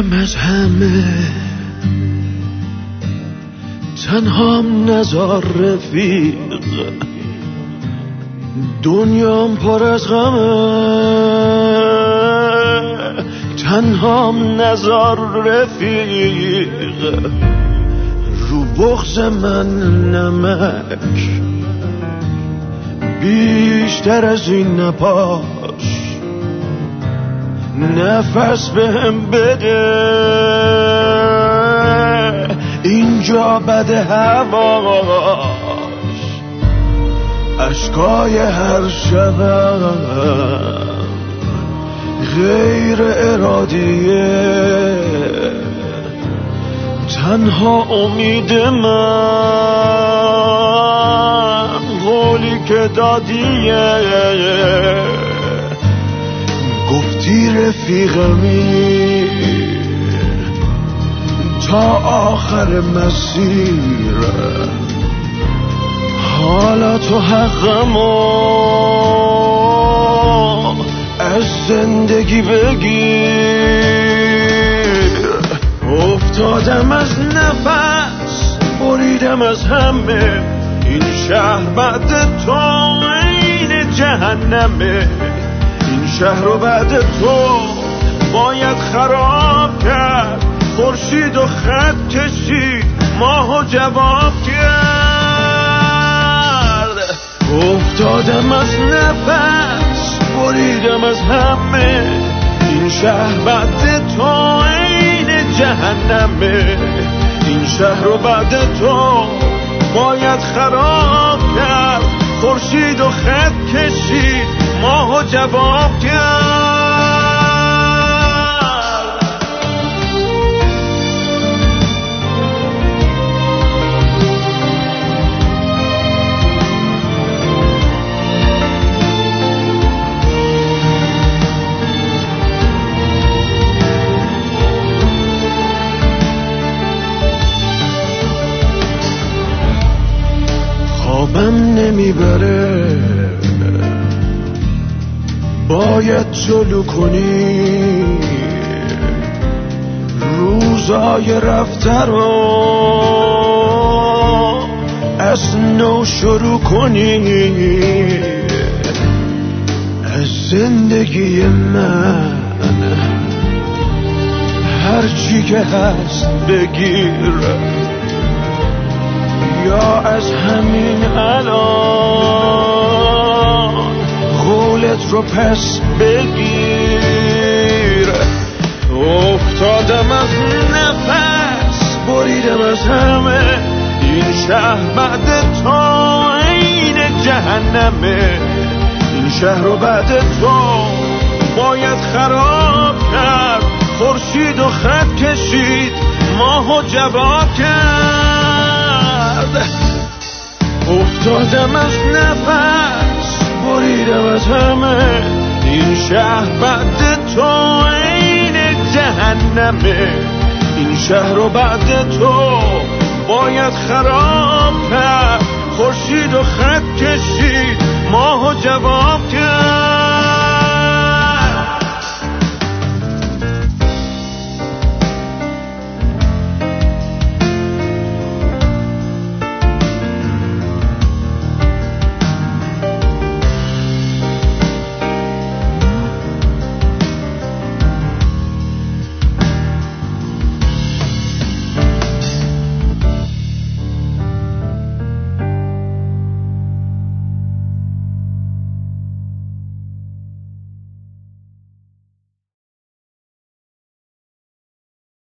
بریدم از همه، تنهام نزار رفیق، دنیام پر از غمه، تنهام نزار رفیق، رو بغض من نمک، بیشتر از این نپاش، نفس بهم بده، اینجا بده هواش، اشکای هر شبم غیر ارادیه، تنها امید من قولی که دادیه، گفتی رفیقمی تا آخر مسیر، حالا تو حقمو از زندگی بگیر. افتادم از نفس، بریدم از همه، این شهر بعد تو این جهنمه، این شهر رو بعد تو باید خراب کرد، خورشید و خط کشید، ماهو جواب کرد. افتادم از نفس، بریدم از همه، این شهر بعد تو این جهنمه، این شهر رو بعد تو باید خراب کرد، خورشید و خط کشید، ماهو جواب کرد. خوابم نمیبره، باید جلو کنی، روزای رفته رو از نو شروع کنی، از زندگی من هرچی که هست بگیر، یا از همین الان قولت رو پس بگیر. افتادم از نفس، بریدم از همه، این شهر بعد تو این جهنمه، این شهر رو بعد تو باید خراب کرد، خورشید و خط کشید، ماهو جواب کرد. افتادم از نفس، بریدم از همه، این شهر بعد تو این جهنمه، این شهر رو بعد تو باید خراب کرد، خورشید و خط کشید، ماهو جواب کرد.